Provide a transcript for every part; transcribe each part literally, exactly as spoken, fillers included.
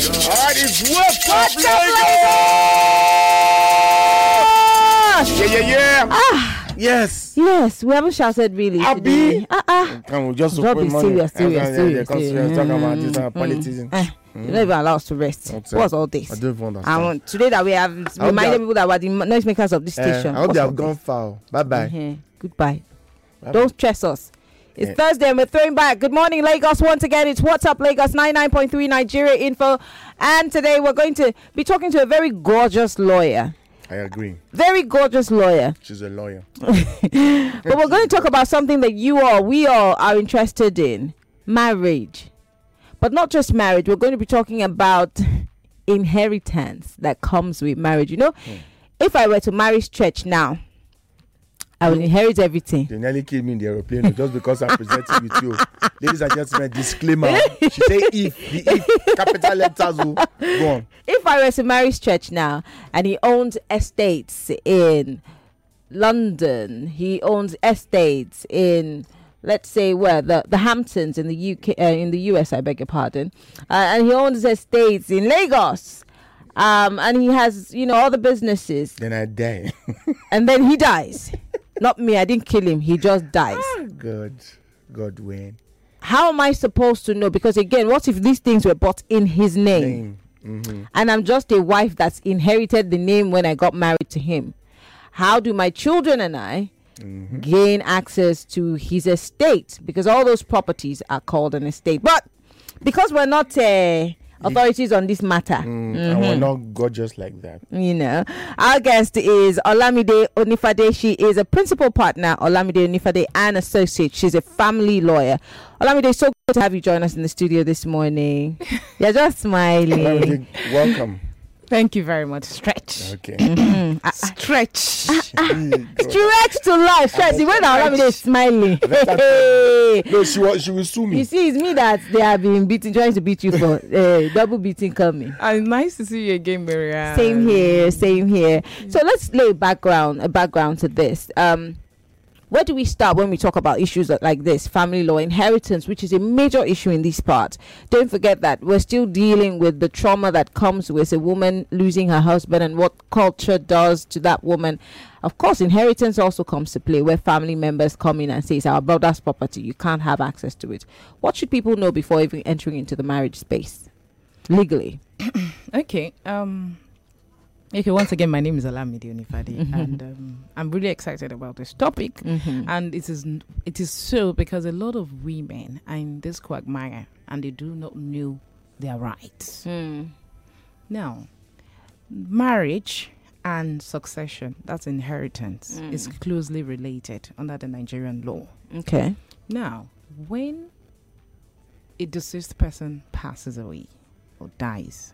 Alright, it's what's up, Lagos! Yeah, yeah, yeah. Ah. Yes. Yes, we haven't shouted really today. Ah, ah. Can we just Don't be money? serious, serious, serious. serious. Talk about this uh, politics. Mm. Eh, You're not even allowed to rest. Okay. What's all this? I don't even understand. Um, today that we have reminded people that we're the noisemakers of this Uh, station. I hope What's they all have gone this? foul. Bye bye. Mhm. Goodbye. Bye-bye. Don't stress us. It's Yeah. Thursday and we're throwing back. Good morning, Lagos. Once again, it's What's Up Lagos ninety-nine point three Nigeria Info. And today we're going to be talking to a very gorgeous lawyer. I agree. Very gorgeous lawyer. She's a lawyer. But we're going to talk about something that you all, we all are interested in. Marriage. But not just marriage. We're going to be talking about inheritance that comes with marriage. You know, Hmm. if I were to marry Stretch now, I would inherit everything. They nearly killed me in the aeroplane just because I'm presenting with you. Ladies and gentlemen, disclaimer. She say if, the if, capital letters will go on. If I were to marry Stretch now and he owns estates in London, he owns estates in, let's say, where the, the Hamptons in the U K, uh, in the U S, I beg your pardon, uh, and he owns estates in Lagos, um, and he has, you know, all the businesses, Then I die. and then he dies. Not me, I didn't kill him. He just dies. God, God win. How am I supposed to know? Because again, what if these things were bought in his name? Name. Mm-hmm. And I'm just a wife that's inherited the name when I got married to him. How do my children and I Mm-hmm. gain access to his estate? Because all those properties are called an estate. But because we're not uh, authorities on this matter, Mm, and we're not gorgeous like that. you know, our guest is Olamide Onifade. She is a principal partner, Olamide Onifade and Associate. She's a family lawyer. Olamide, it's so good to have you join us in the studio this morning. You're just smiling. Olamide, welcome. Thank you very much. Stretch. Okay. Mm, ah, Stretch. stretch to life. Stretch. The way that Olamide is smiling. No, she was. She will sue me. You see, it's me that they have been beating, trying to beat you for uh, double beating coming. And nice to see you again, Maria. Same here, same here. So let's lay background, a background to this. Um, where do we start when we talk about issues that- like this? Family law, inheritance, which is a major issue in this part. Don't forget that we're still dealing with the trauma that comes with a woman losing her husband and what culture does to that woman. Of course, inheritance also comes to play, where family members come in and say it's our brother's property. You can't have access to it. What should people know before even entering into the marriage space legally? Okay. Um. Okay. Once again, my name is Olamide Onifade, Mhm. and um, I'm really excited about this topic. Mm-hmm. And it is n- it is so because a lot of women are in this quagmire and they do not know their rights. Mm. Now, marriage and succession, that's inheritance, Mm. is closely related under the Nigerian law. Okay. Now, when a deceased person passes away or dies,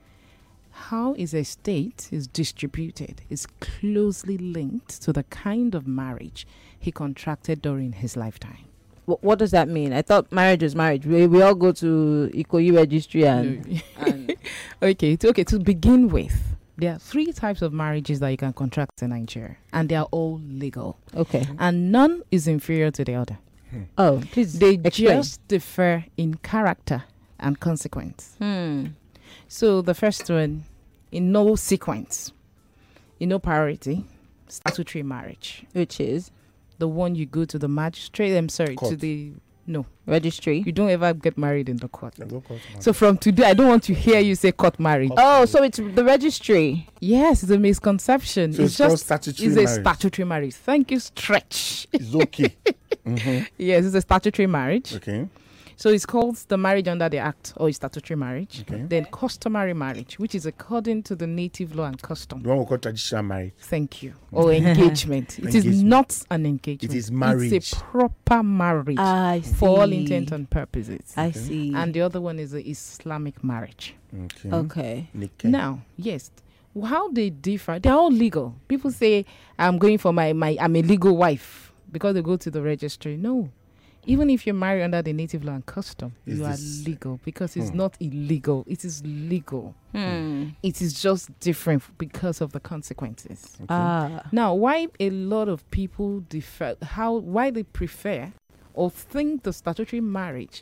how his estate is distributed is closely linked to the kind of marriage he contracted during his lifetime. What, what does that mean? I thought marriage is marriage. We, we all go to Ikoyi registry and, and Okay, to, okay, to begin with, there are three types of marriages that you can contract in Nigeria, and they are all legal, okay. and none is inferior to the other. Oh, please They explain. just differ in character and consequence. Hmm. So the first one, in no sequence, in no priority, statutory marriage. Which is The one you go to the magistrate, I'm sorry, to Court. the, no, registry. you don't ever get married in the court. Yeah, go court, man. So from today, I don't want to hear you say court marriage. Court. Oh, so it's the registry. Yes, it's a misconception. So it's it's called just statutory it's a marriage. statutory marriage. Thank you, Stretch. It's okay. Mm-hmm. Yes, it's a statutory marriage. Okay. So it's called the marriage under the act or statutory marriage. Okay. Then customary marriage, which is according to the native law and custom. The one we call traditional marriage. Thank you. Or engagement. It is Engagement. not an engagement. It is marriage. It's a proper marriage I see. for all intent and purposes. I Okay. see. And the other one is the Islamic marriage. Okay. okay. Nikah. Now, yes, how they differ, they're all legal. People say, I'm going for my, my, I'm a legal wife because they go to the registry. No. Even if you're married under the native law and custom, Is you are this- legal because it's Hmm. not illegal. It is legal. Hmm. It is just different f- because of the consequences. Okay. Ah. Now, why a lot of people differ, how, why they prefer or think the statutory marriage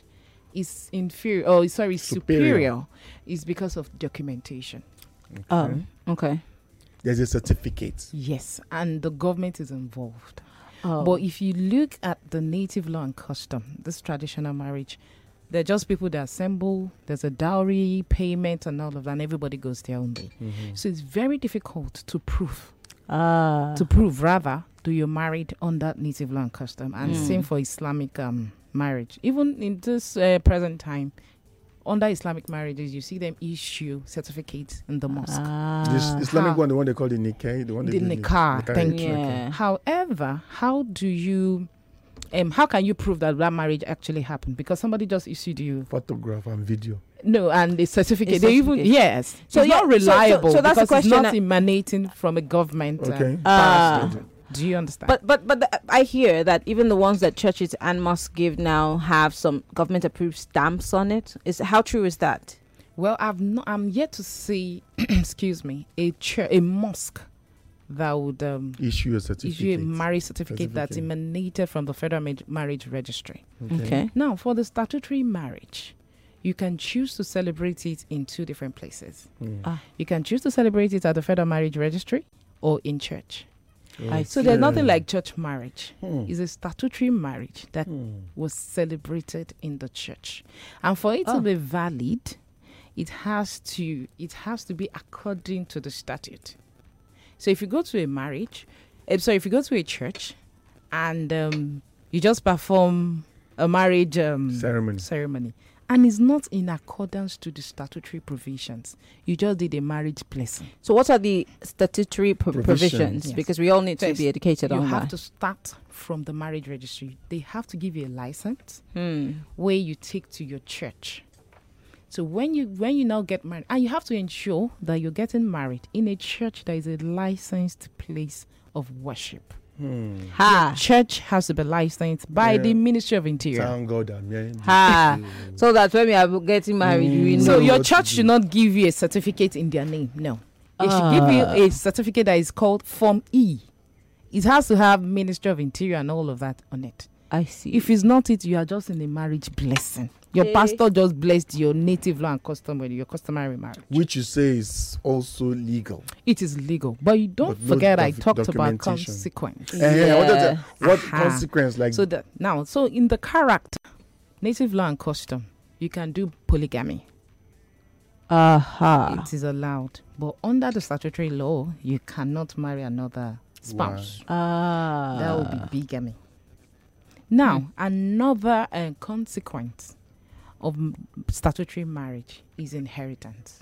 is inferior, or sorry, Superior. superior, is because of documentation. Oh, okay. There's a certificate. Yes, and the government is involved. Oh. But if you look at the native law and custom, this traditional marriage, they're just people that assemble, there's a dowry payment and all of that, and everybody goes their own way. Mm-hmm. So it's very difficult to prove, Ah. to prove rather, do you married under native law and custom. And Mm. same for Islamic um, marriage. Even in this uh, present time, under Islamic marriages, you see them issue certificates in the mosque. Ah. This Islamic how- one, the one they call the nikah, the one they The do nikah, nikah, thank okay. you. Yeah. However, how do you, um, how can you prove that that marriage actually happened? Because somebody just issued you Photograph and video. no, and the certificate. A They even certificate. yes, So so it's yeah, not so- so- reliable so that's the because question it's not I- emanating from a government. uh, Okay. Ah. bastard. Do you understand? But but but the, I hear that even the ones that churches and mosques give now have some government approved stamps on it. Is how true is that? well, I've not, I'm yet to see, excuse me, a church, a mosque that would um, Issue a certificate. issue a marriage certificate that's Certificate. emanated from the Federal Ma- Marriage Registry. Okay. Now, for the statutory marriage, you can choose to celebrate it in two different places. Mm. Ah. You can choose to celebrate it at the Federal Marriage Registry or in church. I So there's nothing Okay. like church marriage. Hmm. It's a statutory marriage that Hmm. was celebrated in the church. And for it Oh. to be valid, it has to it has to be according to the statute. So if you go to a marriage, uh, sorry, if you go to a church and um, you just perform a marriage um, Ceremony. ceremony and it's not in accordance to the statutory provisions, you just did a marriage blessing. So what are the statutory pro- Provisions. provisions? Yes. Because we all need to First, be educated You on have that. to start from the marriage registry. They have to give you a license Hmm. where you take to your church. So when you when you now get married, and you have to ensure that you're getting married in a church that is a licensed place of worship. Hmm. Ha Church has to be licensed by Yeah. the Ministry of Interior. Thank God I'm here. ha. So that when we are getting married, we Mm. know. So know your what to church do. should not give you a certificate in their name. No. They should give you Ah. a certificate that is called Form E. It has to have Ministry of Interior and all of that on it. I see. If it's not it, you are just in a marriage blessing. Your Eh. pastor just blessed your native law and custom with your customary marriage. Which you say is also legal. It is legal. But you don't But no forget I doc- talked about documentation. consequence. Eh, eh, I wanted to- what Aha. consequence? Like So that now, so in the character, native law and custom, you can do polygamy. Aha. It is allowed. But under the statutory law, you cannot marry another spouse. Ah. That would be bigamy. Now, another uh, consequence of m- statutory marriage is inheritance.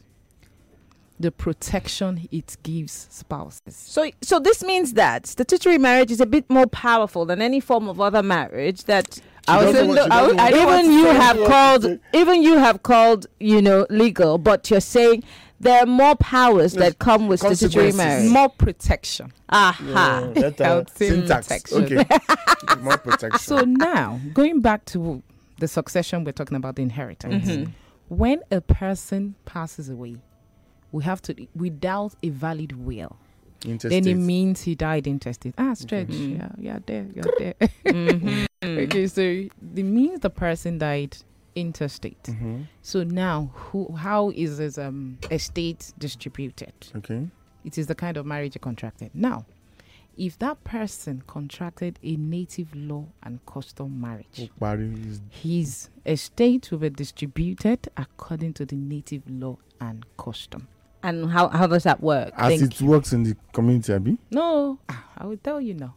The protection it gives spouses. So, so this means that statutory marriage is a bit more powerful than any form of other marriage. That I was doesn't saying, want- she I doesn't would- want- even want you to say have what called, to say. even you have called, you know, legal, but you're saying there are more powers Yes, that come with statutory consequences. marriage. More protection. Aha. Yeah, that, uh, Healthy syntax. protection. Okay. More protection. So now, going back to the succession, we're talking about the inheritance. Mhm. When a person passes away, we have to, without a valid will, Interstate. then it means he died intestate. Ah, stretch. Mhm. Yeah, yeah, there, you're there. Mhm. Okay, so it means the person died interstate. Mhm. So now, who, how is his um, estate distributed? Okay. It is the kind of marriage he contracted. Now, if that person contracted a native law and custom marriage, Okpari is his estate will be distributed according to the native law and custom. And how, how does that work? as Thank it works in the community, Abi. No, ah, I will tell you now.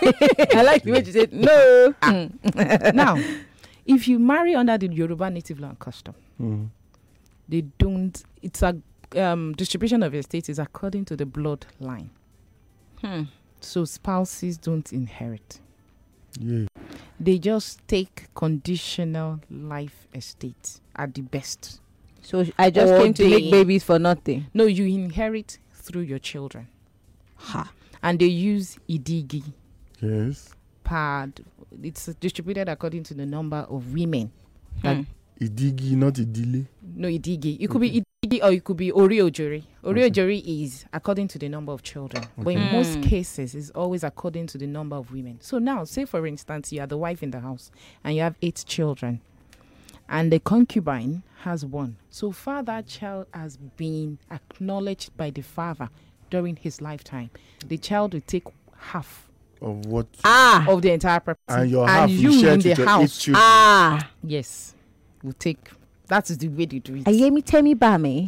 I like the way you said no. Now, if you marry under the Yoruba native law and custom, Mm. they don't, it's a um, distribution of estate is according to the bloodline. Hmm. So spouses don't inherit. Yeah. They just take conditional life estate at the best. So I just Or came to they- make babies for nothing. No, you inherit through your children. Ha. And they use idigi Yes. pad. It's distributed according to the number of women. That- Hmm. Idigi, not idile. No, idigi. It could be idigi or it could be oriojori. Oriojori is according to the number of children. But in Okay. most Hmm. cases, it's always according to the number of women. So now, say for instance, you are the wife in the house and you have eight children. and the concubine has one. So far, that child has been acknowledged by the father during his lifetime. The child will take half Of what? Ah. of the entire property. And your half and you you share in to the your eight house. children. Ah. Yes, will take. That is the way they do it. Ayemi Temi Bami.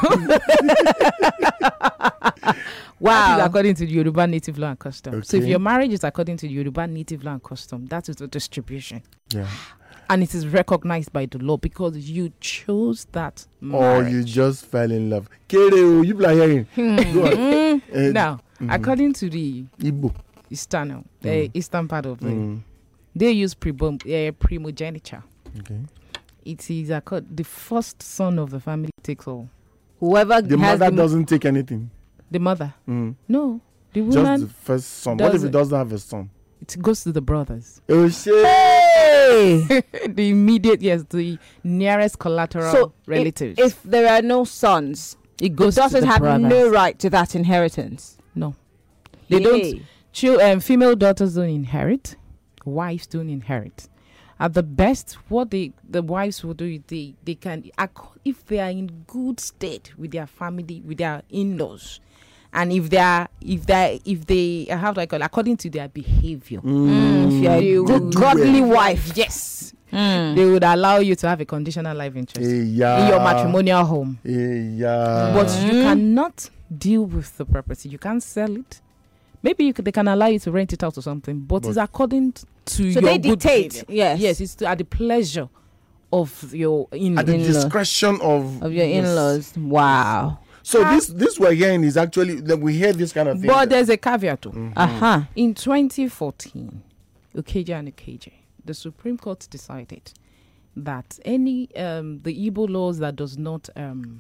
That is Wow. according to the Yoruba native law and custom. So if Okay. your marriage is according to the Yoruba native law and custom, that is the distribution. Yeah. And it is recognized by the law because you chose that Or marriage. you just fell in love. Kere, you are hearing. Go on. Eh, Now, mhm. according to the Igbo. Eastern, the Mm. eastern part of the, Mm. they use primo, uh, primogeniture. Okay. It is accord- the first son of the family takes all. Whoever The has mother the doesn't take anything. The mother, Mm. no, the Just woman. the first son. What if he doesn't- doesn't have a son? It goes to the brothers. Oh shit. Hey! The immediate, yes, the nearest collateral So relatives. If there are no sons, it the goes to daughters the have brothers. no right to that inheritance. No. They don't. Yay. Chil- um, female daughters don't inherit. Wives don't inherit. At the best, what they the wives will do is they they can acco- if they are in good state with their family, with their in-laws, and if they are if they if they uh, how do I call it, according to their behavior, Mm, if you're a They good will- godly wife. yes, Mm. they would allow you to have a conditional life interest Eh, yeah. in your matrimonial home. Eh, yeah. But you Mm. cannot deal with the property. You can't sell it. Maybe you could, they can allow you to rent it out or something, but, But- it's according t- to So your they good dictate. behavior. Yes. Yes, it's to, at the pleasure of your in at the in-law. discretion of Of your yes. in-laws. Wow. So Ah. this this we're hearing is actually like, we hear this kind of thing. But there's a caveat too. Mhm. Uh huh. In twenty fourteen, Ukeja and Ukeje, the Supreme Court decided that any um, the Igbo laws that does not um,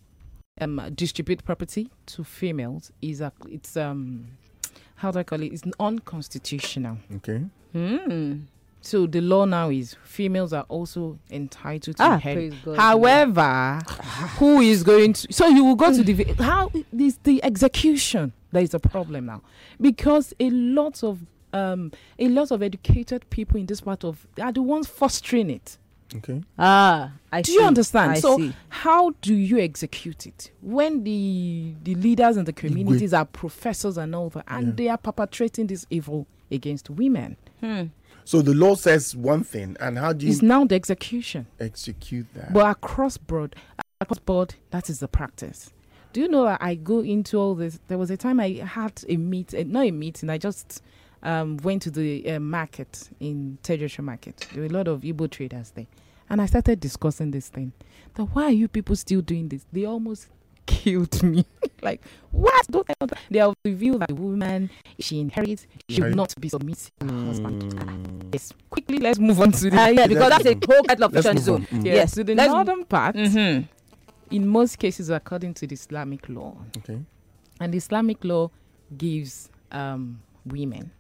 um, distribute property to females is a, it's um how do I call it? It's unconstitutional. Okay. Mm. So the law now is females are also entitled to Ah, inherit. praise God. However, who is going to? So you will go to the how is the execution that is a problem now, because a lot of um a lot of educated people in this part of are the ones fostering it. Okay. Ah, I Do see. you understand? I so see. how do you execute it when the the leaders in the communities are professors and all that, and Yeah. they are perpetrating this evil against women? Hmm. So the law says one thing, and how do you It's now the execution. execute that? But across board, across board, that is the practice. Do you know that I go into all this? There was a time I had a meet, uh, not a meeting. I just um, went to the uh, market in Tejesha Market. There were a lot of Igbo traders there, and I started discussing this thing. That why are you people still doing this? They almost killed me. Like what? Don't I know that? They have revealed that the woman, if she inherits, she should Right. not be submissive to her husband. Mm. Yes. Quickly, let's move on to the Ah, yeah, because Let's that's a move whole kettle of Let's fish on move its own. on. Mm. Yes, Yes. to the Let's- northern part. Mm-hmm. In most cases, according to the Islamic law, Okay. and the Islamic law gives um, women,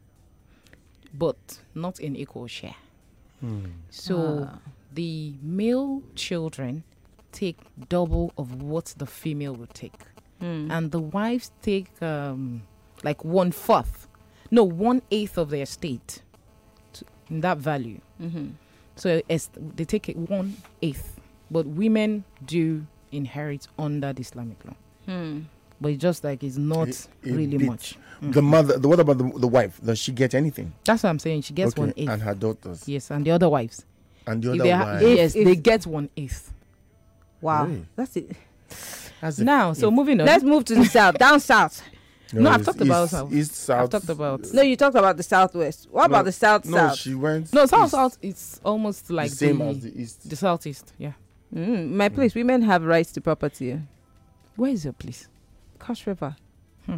but not in equal share. Hmm. So Ah. the male children take double of what the female will take, Mm. and the wives take um, like one fourth, no, one eighth of their estate to, in that value. Mm-hmm. So as they take it one eighth, but women do inherit under the Islamic law. Hmm. But it's just like it's not A- a really bit. much. The mother. The, what about the, the wife? Does she get anything? That's what I'm saying. She gets Okay, one eighth. and her daughters, Yes, and the other wives. and the If other they ha- wife. If- yes, if- they get one eighth. Wow. Really? That's it. That's the- Now, so if- moving on. Let's move to the south. Down south. No, I've it's talked about east, south. east, south. I've talked about No, you talked about the southwest. What No, about the south No, south? she went. no, south east. south. It's almost The like same the, as the east. the southeast. Yeah. Mm, my place, women have rights to property. Where is your place? Cross River. Hmm.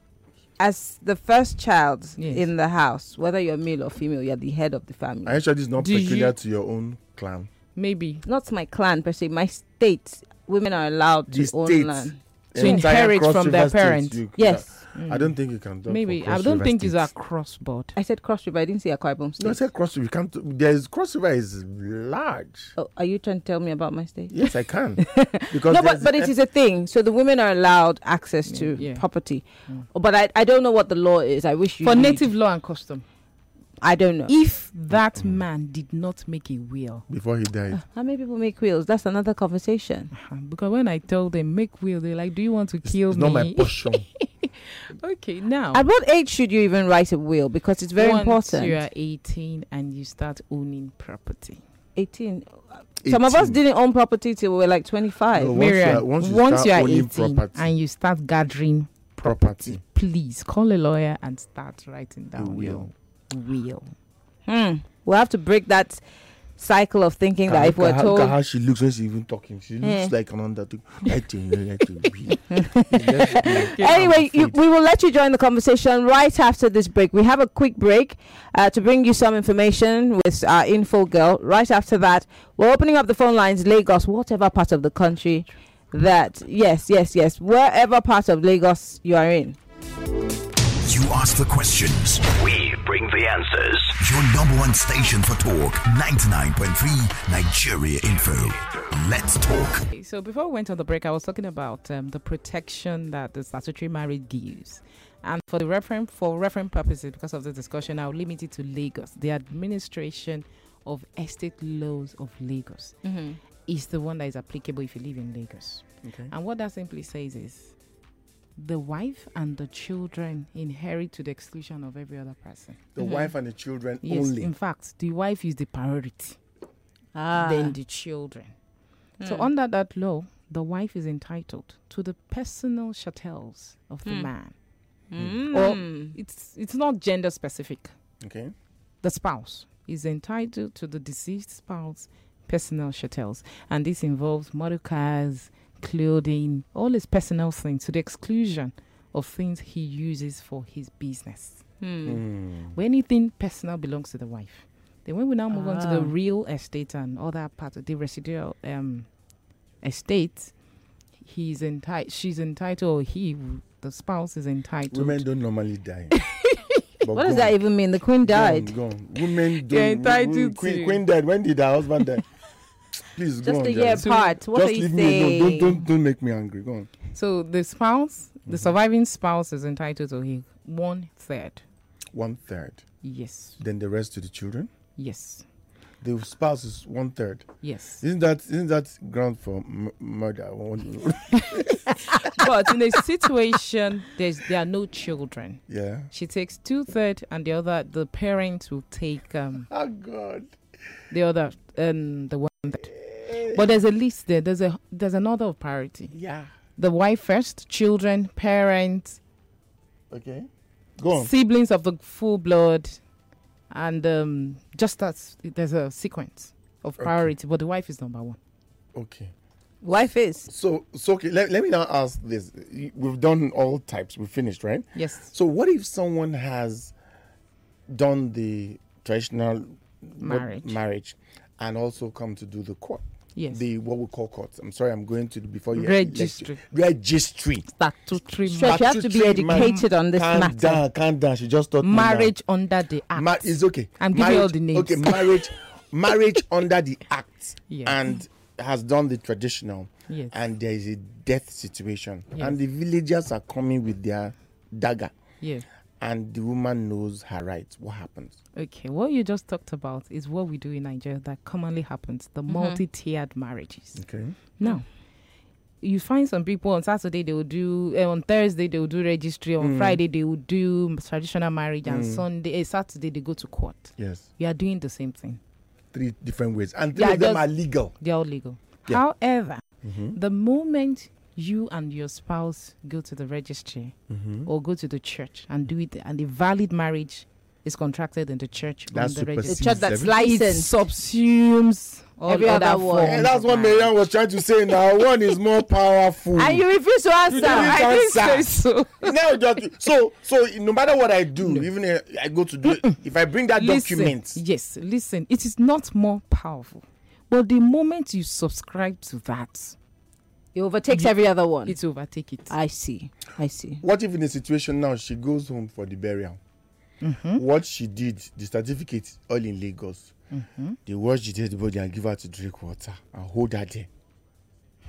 As the first child Yes. in the house, whether you're male or female, you're the head of the family. Are you sure this is not Do peculiar you- to your own clan? Maybe Not my clan per se, my state. Women are allowed to The own state. land. To Entire inherit Cross from River their State, parents. you- Yes. I don't think you can. do it for Maybe I Cross don't River think it's State. across board. I said Cross River. I didn't say Akwa Ibom State. No, I said Cross River. You can't. There's Cross River is large. Oh, are you trying to tell me about my state? Yes, I can. Because No, there's- but, but it is a thing. So the women are allowed access to Yeah. property. Mm. Oh, but I, I don't know what the law is. I wish you For read. native law and custom. I don't know. If that mm-hmm. man did not make a will before he died, uh, how many people make wills? That's another conversation. Uh-huh. Because when I told them make will, they're like, "Do you want to it's, kill it's me?" Not my portion. Okay, now. At what age should you even write a will? Because it's very once important. You are eighteen and you start owning property. eighteen. Some of us didn't own property till we were like twenty-five. No, once Miriam, you are, once you once start you are owning eighteen property, and you start gathering property, property, please call a lawyer and start writing down will. your will. Hmm. We'll have to break that cycle of thinking Ka- that if we're ka- told. Look at how she looks when she's even talking. She looks Hmm. like an undertaker. Anyway, Anyway, you, we will let you join the conversation right after this break. We have a quick break uh, to bring you some information with our info girl. Right after that, we're opening up the phone lines, Lagos, whatever part of the country that, yes, yes, yes, wherever part of Lagos you are in. You ask the questions, we bring the answers. Your number one station for talk, ninety-nine point three Nigeria Info. Let's talk. Okay, so before we went on the break, I was talking about um, the protection that the statutory marriage gives. And for the reference, for reference purposes, because of the discussion, I'll limit it to Lagos. The administration of estate laws of Lagos Mm-hmm. is the one that is applicable if you live in Lagos. okay. And what that simply says is the wife and the children inherit to the exclusion of every other person. The Mhm. wife and the children Yes, only. in fact, the wife is the priority, Ah. then the children. So Hmm. under that law, the wife is entitled to the personal chattels of the Hmm. man. Mm. Or it's it's not gender specific. Okay. The spouse is entitled to the deceased spouse personal chattels, and this involves motor cars, clothing, all his personal things, to the exclusion of things he uses for his business. Hmm. Mm. When anything personal belongs to the wife. Then when we now move on to the Ah. real estate and other parts of the residual um, estate, he's entitled, she's entitled, or he, the spouse is entitled. Women don't normally die. But What does go that on. even mean? The queen Go on, died. go on. Women don't. You're entitled wo- Queen, to- Queen died. When did her husband die? Please go Just on. a year Janice. apart. What Just are you leave me saying? alone. Don't, don't, don't make me angry. Go on. So the spouse, the Mhm. surviving spouse is entitled to his one third. One third. Yes. Then the rest to the children. Yes. The spouse is one third. Yes. Isn't that isn't that ground for m- murder? But in a situation there's there are no children, Yeah. she takes two third, and the other the parent will take um Oh God. the other um the one third. But there's a list there. There's a there's an order of priority. Yeah. The wife first, children, parents, Okay. Go on. siblings of the full blood, and um just as there's a sequence of Okay. priority. But the wife is number one. Okay. Wife is. So so okay. Let, let me now ask this. Y- We've done all types. We've finished, right? Yes. So what if someone has done the traditional what- Marriage. marriage and also come to do the court? Yes. The what we call courts. I'm sorry, I'm going to the, before you Registry. registry. Statutory Stretch, you have to be Statutory man- educated on this Calm matter. down, calm down. She just taught me now. marriage under the act. Ma- it's okay. I'm giving you all Marriage- the names. Okay, marriage, marriage under the act, Yes. and has done the traditional, Yes. and there is a death situation, Yes. and the villagers are coming with their dagger, Yeah. and the woman knows her rights. What happens? Okay. What you just talked about is what we do in Nigeria that commonly happens: the Mhm. multi-tiered marriages. Okay. Now, you find some people on Saturday they will do, uh, on Thursday they will do registry, on Mm. Friday they will do traditional marriage, and Mm. Sunday, uh, Saturday they go to court. Yes. You are doing the same thing. Three different ways, and three Yeah, of them just- are legal. They are all legal. Yeah. However, Mm-hmm. the moment you and your spouse go to the registry Mm-hmm. or go to the church and do it, and a valid marriage is contracted in the church That on the The registry, supersedes church that's everything. it licensed. subsumes all Every other other one. forms And that's of what marriage. Marian was trying to say. Now one is more powerful. And you refuse to answer. didn't I didn't say answer. so. No, just, so so no matter what I do, even if I go to do, if I bring that Listen, document, yes, listen, it is not more powerful. But the moment you subscribe to that, It overtakes every other one. it overtake it. I see. I see. what if in a situation now she goes home for the burial? Mhm. What she did, the certificate all in Lagos. Mhm. They wash the dead body and give her to drink water and hold her there.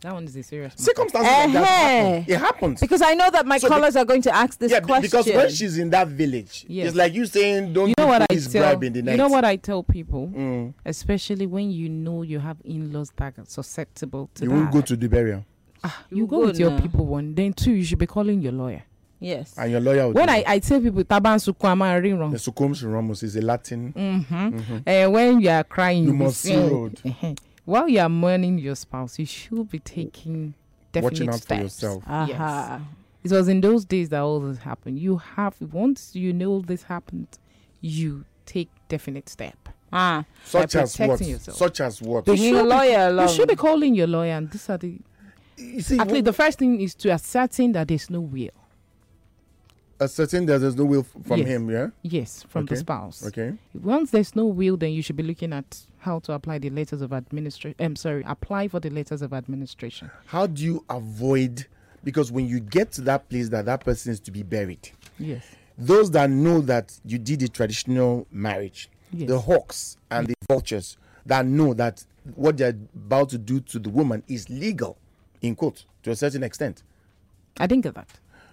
That one is a serious matter. Circumstances like that happen. It happens. Because I know that my So callers are going to ask this yeah, question. because when she's in that village, Yes. it's like you saying, "Don't You know what I please tell bribe in the night." you know what I tell people, Mm. especially when you know you have in-laws that are susceptible to You that. won't go to the burial, Ah, You you go go with your now. people one. Then two, you should be calling your lawyer. Yes. and your lawyer will When do I, it. I tell people taban sukwama ring the wrong. succums ramos is a Latin. Mm-hmm. Uh, when you are crying, You you, be must see saying- road. Uh-huh. While you are mourning your spouse, you should be taking definite Watching out for steps. yourself. Aha. It was in those days that all this happened. You have once you know this happened, you take definite step. Ah. Such By as what? protecting yourself. Such as what? Bringing a should be- lawyer along. You should be calling your lawyer, and these are the. You see, Actually, the first thing is to ascertain that there's no will. ascertain that there's no will f- from Yes. him. Yeah. Yes, from the Okay. spouse. Okay. Once there's no will, then you should be looking at how to apply the letters of administration. I'm sorry, apply for the letters of administration. How do you avoid? Because when you get to that place that that person is to be buried, Yes. those that know that you did a traditional marriage, Yes. the hawks and the vultures that know that what they're about to do to the woman is legal, in quote, to a certain extent. I didn't get that.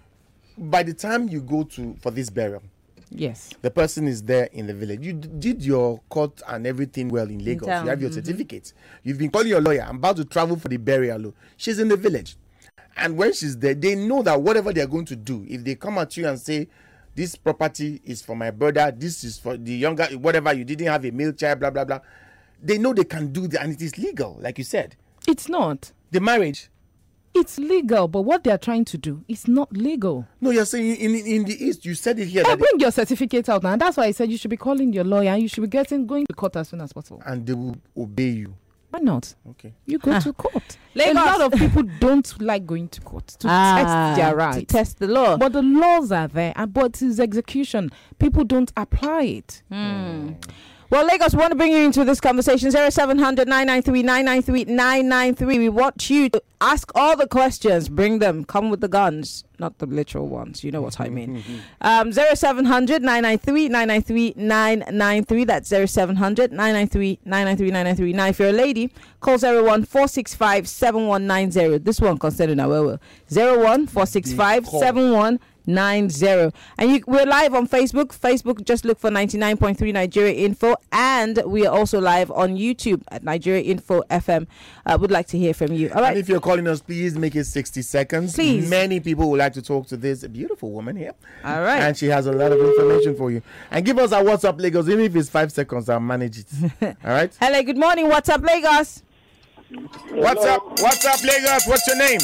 By the time you go to for this burial, Yes. the person is there in the village. You d- did your court and everything well in Lagos. town, You have your mhm. certificate. You've been calling your lawyer. I'm about to travel for the burial. oh. She's in the village. And when she's there, they know that whatever they're going to do, if they come at you and say, this property is for my brother, this is for the younger, whatever, you didn't have a male child, blah, blah, blah. They know they can do that and it is legal, like you said. It's not. The marriage. It's legal, but what they are trying to do is not legal. No, you're saying in, in, in the East, you said it here. Hey, That bring your certificate out now. And that's why I said you should be calling your lawyer and you should be getting going to court as soon as possible. and they will obey you. Why not? Okay. You go Ah. to court. Lagos. A lot of people don't like going to court to Ah, test their to rights. test the law. But the laws are there, and but it's execution. People don't apply it. Hmm. Well, Lagos, we want to bring you into this conversation. zero seven hundred nine nine three nine nine three nine nine three. We want you to ask all the questions. Bring them. Come with the guns, not the literal ones. You know what I mean. Um, zero seven hundred nine nine three nine nine three nine nine three. That's zero seven hundred nine nine three nine nine three nine nine three. Now, if you're a lady, call zero one four six five seven one nine zero. This one concerning our zero one four six five seven one nine zero. And you, we're live on Facebook. Facebook, just look for ninety-nine point three Nigeria Info, and we are also live on YouTube at Nigeria Info F M. Uh, would like to hear from you. All And right. if you're calling us, please make it sixty seconds. Please. Many people would like to talk to this beautiful woman here. All right. And she has a lot of information for you. And give us our WhatsApp Lagos. Even if it's five seconds, I'll manage it. All right? Hello, good morning. What's up, Lagos? What's up? What's up, Lagos? What's your name?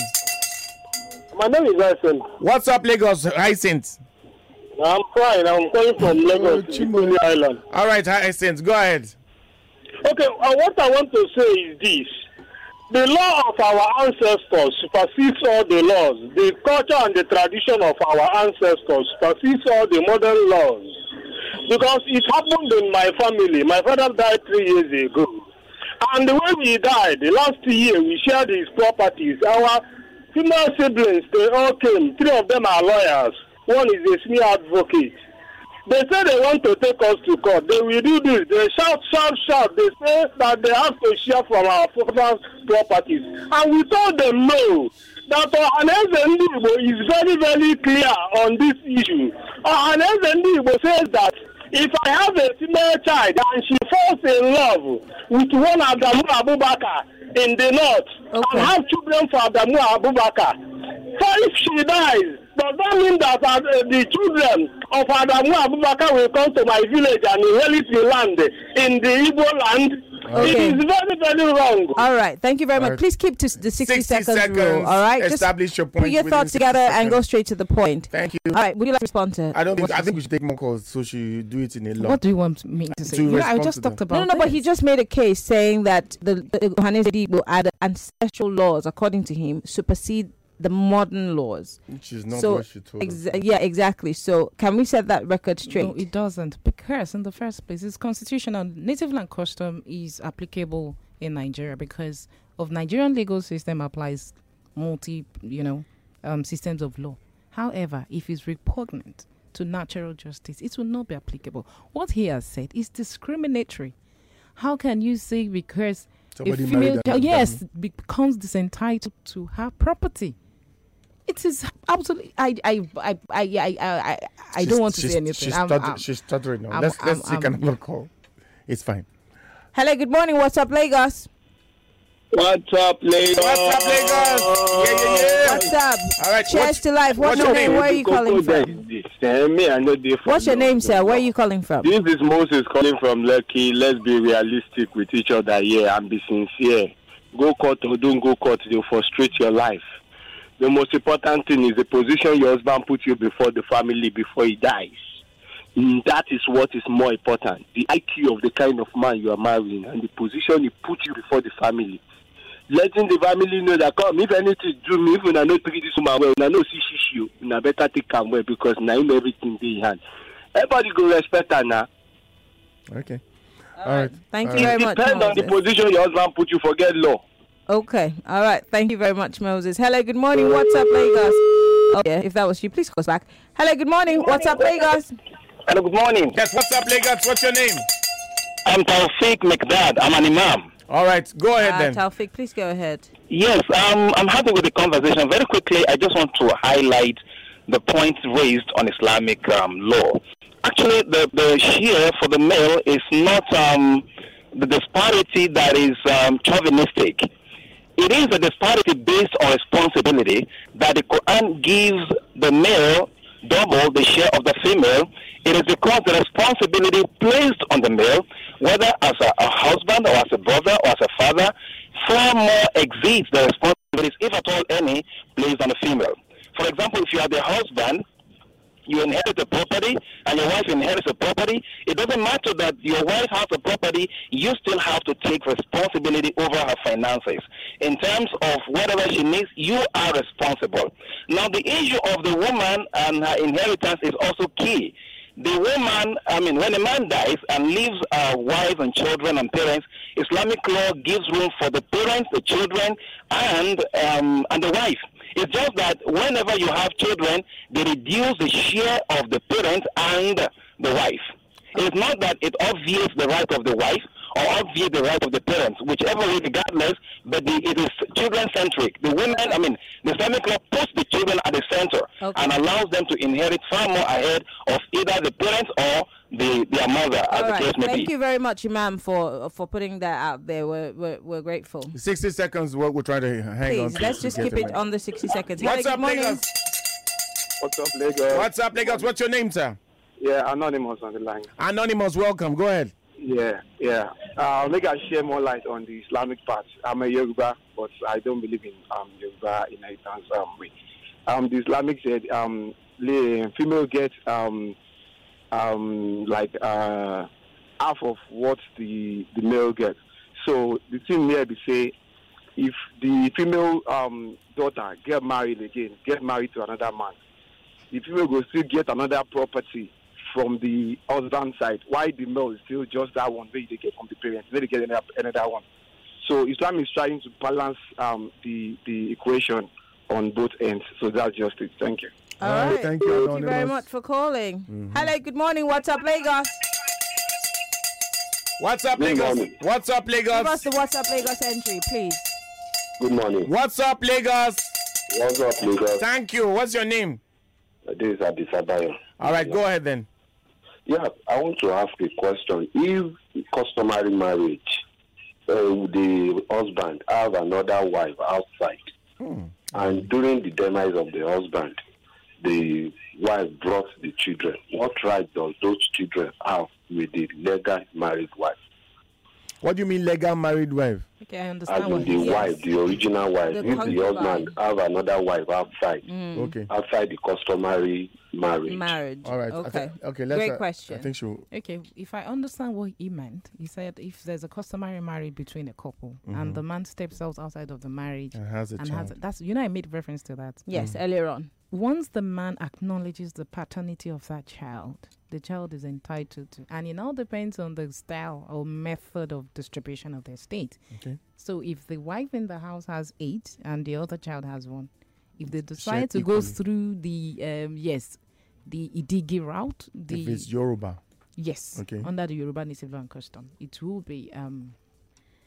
My name is Hyacinth. What's up, Lagos? Hyacinth. I'm fine. I'm calling from Lagos, Chimoli Island. All right, Hyacinth, go ahead. Okay, uh, what I want to say is this. The law of our ancestors supersedes all the laws. The culture and the tradition of our ancestors supersedes all the modern laws. Because it happened in my family. My father died three years ago. And when he died, the last year we shared his properties. Our female siblings, they all came. Three of them are lawyers. One is a senior advocate. They say they want to take us to court. They will do this. They shout, shout, shout. They say that they have to share from our father's properties. And we told them no. That Ohaneze Ndi Igbo is very, very clear on this issue. Ohaneze Ndi Igbo says that if I have a female child and she falls in love with one Adamu Abubakar in the north, Okay. and have children for Adamu Abubakar, so if she dies, does that mean that uh, the children of Adamu Abubakar will come to my village and inherit the land in the Igbo land? Okay. It is very, very wrong. All right. Thank you very All much. right. Please keep to the sixty, seconds, seconds, rule. All right. establish Just your point put your within thoughts sixty together and go seconds. straight to the point. Thank you. All right. Would you like to respond to? I don't think, what I she think we should take more calls so she do it in a lot. What do you want me to say? To You know, I respond just to talked them. about No, no, no, but he this. just made a case saying that the, the Ohaneze Igbo are the ancestral laws, according to him, supersede the modern laws. Which is not So, what she told us. Exa- yeah, exactly. So can we set that record straight? No, it doesn't, because in the first place, it's constitutional. Native land custom is applicable in Nigeria because of Nigerian legal system applies multi, you know, um, systems of law. However, if it's repugnant to natural justice, it will not be applicable. What he has said is discriminatory. How can you say because Somebody a female married child, and- yes, becomes disentitled to her property. It is absolutely. I I I I I I, I, I She's- don't want to she's- say anything. She's, I'm- stutter- I'm- she's stuttering now. I'm- let's let's I'm- take I'm- another call. It's fine. Hello, good morning. What's up, Lagos? What's up, Lagos? What's up, Lagos? Yeah, yeah, yeah. What's up? All right. Cheers what's- to life. What's what's your your name? name? Where are you calling from? Eh, me, I know they What's your name, sir? Where are you calling from? This is Moses calling from Lucky. Let's be realistic with each other here and be sincere. Go court or don't go court, they'll frustrate your life. The most important thing is the position your husband puts you before the family before he dies. Mm, that is what is more important. The I Q of the kind of man you are marrying and the position he puts you before the family. Letting the family know that, come, if anything do me, if we not treat this woman well, we not see she you, we better take her well because now him everything they in hand. Everybody go respect her now. Okay. All right. Thank All you right. very much. Depend on the Moses. position your husband put you, forget law. Okay. All right. Thank you very much, Moses. Hello, good morning. What's up, Lagos? Oh, yeah. If that was you, please call us back. Hello, good morning. What's up, Lagos? Hello, good morning. Yes. What's up, Lagos? What's your name? I'm Taufik McDad. I'm an imam. All right. Go ahead Uh, then. Taufik, please go ahead. Yes, um, I'm happy with the conversation. Very quickly, I just want to highlight the points raised on Islamic um, law. Actually, the, the share for the male is not um, the disparity that is um, chauvinistic. It is a disparity based on responsibility that the Quran gives the male double the share of the female. It is because the responsibility placed on the male, whether as a, a husband or as a brother or as a father, far more exceeds the responsibilities, if at all any, placed on the female. For example, if you are the husband, you inherit a property and your wife inherits a property, it doesn't matter that your wife has a property, you still have to take responsibility over her finances. In terms of whatever she needs, you are responsible. Now, the issue of the woman and her inheritance is also key. The woman, I mean, when a man dies and leaves a wife and children and parents, Islamic law gives room for the parents, the children, and um, and the wife. It's just that whenever you have children, they reduce the share of the parents and the wife. It's not that it obviates the right of the wife or obviates the right of the parents, whichever way, regardless, but the, it is children-centric. The women, I mean, the Islamic law puts the children at the center Okay. and allows them to inherit far more ahead of either the parents or the, their mother, as All the right. case may Thank be. you very much, Imam, for for putting that out there. We're we're, we're grateful. sixty seconds. What we're trying to hang on Please, to. let's to just get keep a it minute. on the sixty seconds. Hello, What's good up, morning. Lagos? What's up, Lagos? What's up, Lagos? What's your name, sir? Yeah, Anonymous on the line. Anonymous, welcome. Go ahead. Yeah, yeah. Uh, make I share more light on the Islamic part. I'm a Yoruba, but I don't believe in um, Yoruba inheritance um, way. Um, the Islamic said um, the female gets um, um, like uh, half of what the the male gets. So the thing here be say, if the female um, daughter get married again, get married to another man, the female will still get another property from the husband side. Why the male is still just that one where they get from the parents, then they get another, another one. So Islam is trying to balance um, the the equation on both ends. So that's just it. Thank you. All All right, right. thank you, Thank you very Anonymous. much for calling. Mhm. Hello, good morning. What's up, Lagos? What's up, Good Lagos? morning. What's up, Give us Lagos? the What's up, Lagos entry, please. Good morning. What's up, Lagos? What's up, Lagos? Thank you. What's your name? This is Adisabayo. All right, go ahead then. Yeah, I want to ask a question. If customary marriage, uh, the husband have another wife outside, Hmm. and during the demise of the husband, the wife brought the children, what right does those children have with the legal married wife? What do you mean legal married wife? Okay, I As understand in what the he's wife, the original wife, The if the concubine. husband have another wife outside, Mm. Okay. outside the customary marriage. Marriage. All right. I Okay. thi- okay. Let's. Great uh, question. I think she. Okay, if I understand what he meant, he said if there's a customary marriage between a couple and the man steps out outside of the marriage Uh, has a and child. has that's you know I made reference to that. Yes, earlier on. Once the man acknowledges the paternity of that child, the child is entitled to, and it all depends on the style or method of distribution of the estate. Okay. So if the wife in the house has eight and the other child has one, if they Shared decide to go equally. through the um, yes, the Idigi route, the If it's Yoruba. yes, Okay. under the Yoruba Native Land custom, it will be um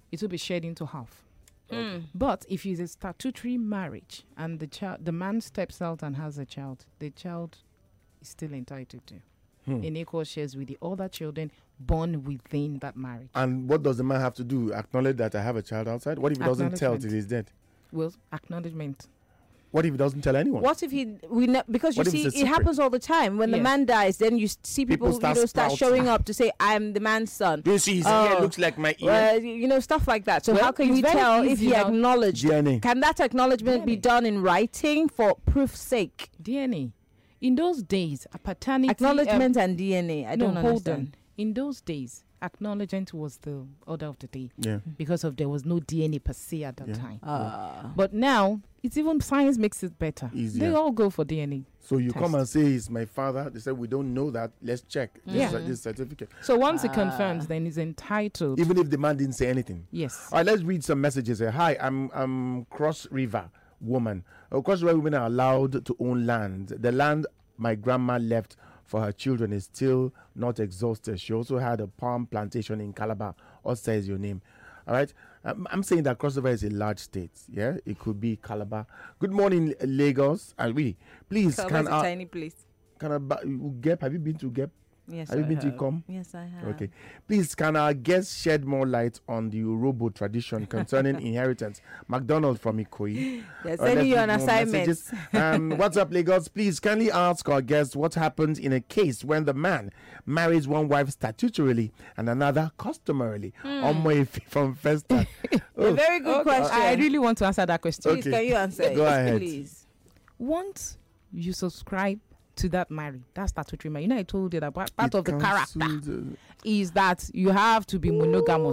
it will be shared into half. Mm. But if it's a statutory marriage and the child, the man steps out and has a child, the child is still entitled to Hmm. in equal shares with the other children born within that marriage. And what does the man have to do? Acknowledge that I have a child outside? What if he doesn't tell till he's dead? Well, acknowledgement. What if he doesn't tell anyone? What if he we ne- because you What if see it's a it secret? happens all the time when the Yes. man dies, then you s- see people, People start you know start sprouting. showing up to say I'm the man's son. Do you see his Oh. ear looks like my ear? Well, you know, stuff like that. So Well, how can it's we very tell if easy he now. acknowledged? D N A. Can that acknowledgement be D N A. done in writing for proof's sake? D N A. In those days, a paternity Acknowledgement and D N A. I um, don't no, hold understand. on. In those days, acknowledgement was the order of the day Yeah. because of there was no D N A per se at that Yeah. time. Uh, But now, it's even science makes it better. Easier. They all go for D N A. So you Test. come and say he's my father. They said we don't know that. Let's check this, Yeah. cer- this certificate. So once it Ah. confirms, then he's entitled. Even if the man didn't say anything. yes. All right, let's read some messages here. Hi, I'm I'm Cross River woman. Uh, Cross River women are allowed to own land. The land my grandma left for her children is still not exhausted. She also had a palm plantation in Calabar. What says your name? All right. Um, I'm saying that Cross River is a large state. Yeah, it could be Calabar. Good morning, Lagos. Uh, really, please Calabar can is a I tiny place. can I ba- Gep? Have you been to Gep? Yes, Have you I been to have. Ikom? Yes, I have. Okay. Please, can our guests shed more light on the Urobo tradition concerning inheritance? McDonald from Ikoyi. They're All right, sending you let's an read more assignment. messages. Um, what's up, Lagos? Please kindly ask our guests what happens in a case when the man marries one wife statutorily and another customarily. Omoefi from Festa. A Oh, very good question. I really want to answer that question. Please, Okay. can you answer? Go it? ahead. Please. Once you subscribe to that marriage, that's statutory marriage. You know, I told you that part part it of the character cancelled, uh, is that you have to be monogamous.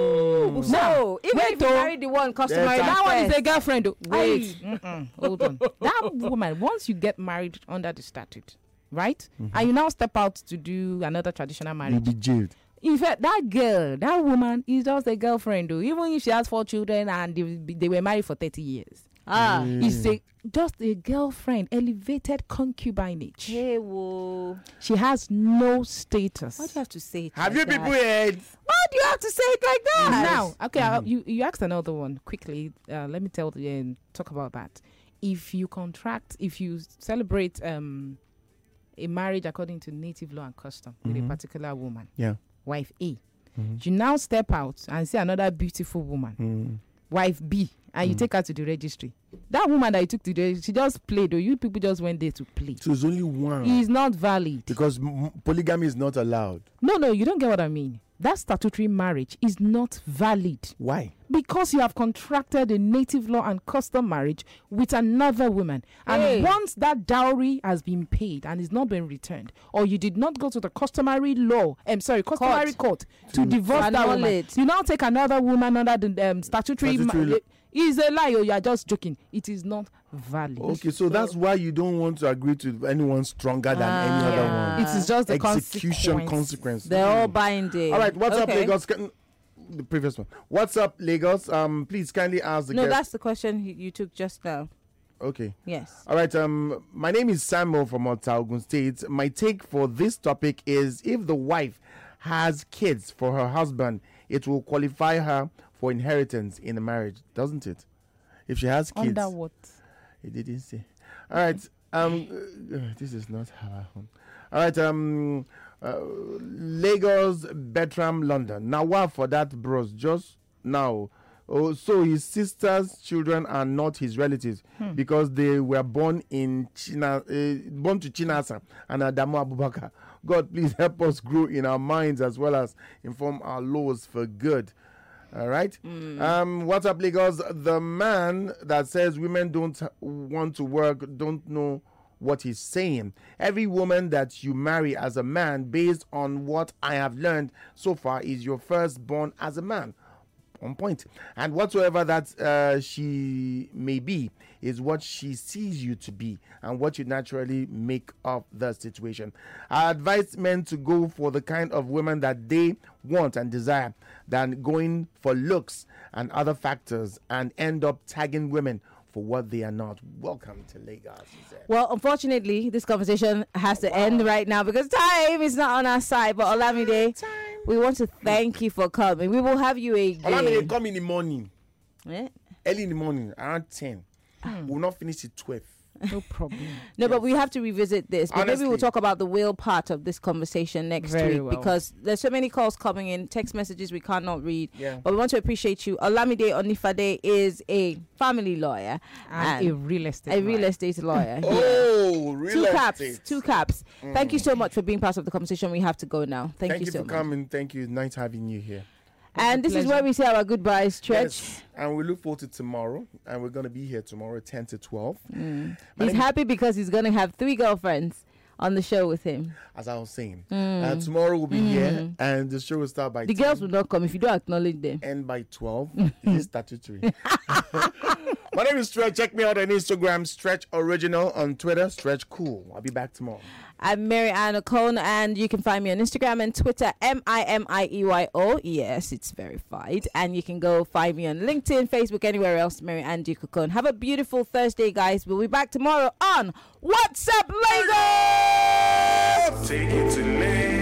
So, Now, even wait if you oh, marry the one customary, Yes, that one is first, a girlfriend. oh. Wait, Aye. Mm-mm, hold on. That woman, once you get married under the statute, right, and you now step out to do another traditional you'll marriage. be jailed. In fact, that girl, that woman is just a girlfriend, though. Even if she has four children and they, they were married for thirty years, ah, it's a, just a girlfriend, elevated concubinage. hey, whoa. She has no status. Why do you have to say it? Have like you that? people heard? Why do you have to say it like that? Now, okay, uh, you you asked another one quickly. Uh, let me tell you and talk about that. If you contract, if you celebrate um, a marriage according to native law and custom with a particular woman, Yeah. wife A, you now step out and see another beautiful woman, Mm. wife B, and you take her to the registry. That woman that you took to the registry, she just played, or you people just went there to play. So it's only one. Is not valid. Because m- polygamy is not allowed. No, no, you don't get what I mean. That statutory marriage is not valid. Why? Because you have contracted a native law and custom marriage with another woman. And Hey. once that dowry has been paid and is not been returned, or you did not go to the customary law, I'm sorry, customary court, to divorce that annul woman, it. you now take another woman under the um, statutory Statutory ma- law. Is a lie, or you are just joking. It is not valid. Okay, so, that's why you don't want to agree to anyone stronger than any other yeah. one. It is just the Execution consequence. consequence. They're all binding. All right, what's up, Okay. Lagos? Can- the previous one. What's up, Lagos? Um, please kindly ask the No, guest. that's the question you you took just now. Okay. Yes. All right. Um, my name is Samuel from Otaogun State. My take for this topic is: if the wife has kids for her husband, it will qualify her for inheritance in the marriage, doesn't it? If she has kids, Under what? it didn't say. All right. Um, uh, this is not how I home. All right. Um, uh, Lagos, Bertram, London. Now, what for that, bros? Just now. Oh, so his sister's children are not his relatives because they were born in China, uh, born to Chinasa and Adamu Abubakar. God, please help us grow in our minds as well as inform our laws for good. All right. Um, what's up, Lagos? The man that says women don't want to work don't know what he's saying. Every woman that you marry as a man, based on what I have learned so far, is your firstborn as a man. On point. And whatsoever that uh, she may be is what she sees you to be and what you naturally make of the situation. I advise men to go for the kind of women that they want and desire than going for looks and other factors and end up tagging women for what they are not. Welcome to Lagos, he said. Well, unfortunately, this conversation has to end right now because time is not on our side. But Olamide, We want to thank you for coming. We will have you again. Olamide, come in the morning. Eh? Early in the morning, around ten. Hmm. We'll not finish at twelve. No problem. No, but we have to revisit this. But Honestly. maybe we'll talk about the will part of this conversation next Very week well. because there's so many calls coming in, text messages we cannot read. Yeah. But we want to appreciate you. Olamide Onifade is a family lawyer And a real estate. a real lawyer. estate lawyer. Yeah. Oh, real Two caps, estate. two caps. Thank you so much for being part of the conversation. We have to go now. Thank, Thank you you so for much. coming. Thank you. Nice having you here. And this is where we say our goodbyes, Stretch. Yes, and we look forward to tomorrow. And we're going to be here tomorrow, ten to twelve. My He's name- happy because he's going to have three girlfriends on the show with him. As I was saying. Uh, tomorrow we'll be here, and the show will start by The ten, girls will not come if you don't acknowledge them. end by twelve. It is statutory. My name is Stretch. Check me out on Instagram, Stretch Original, on Twitter, Stretch Cool. I'll be back tomorrow. I'm Mary Ann O'Connor, and you can find me on Instagram and Twitter, M I M I E Y O. Yes, it's verified. And you can go find me on LinkedIn, Facebook, anywhere else, Mary Ann Duke O'Connor. Have a beautiful Thursday, guys. We'll be back tomorrow on What's Up, Lagos! Take it to Lagos.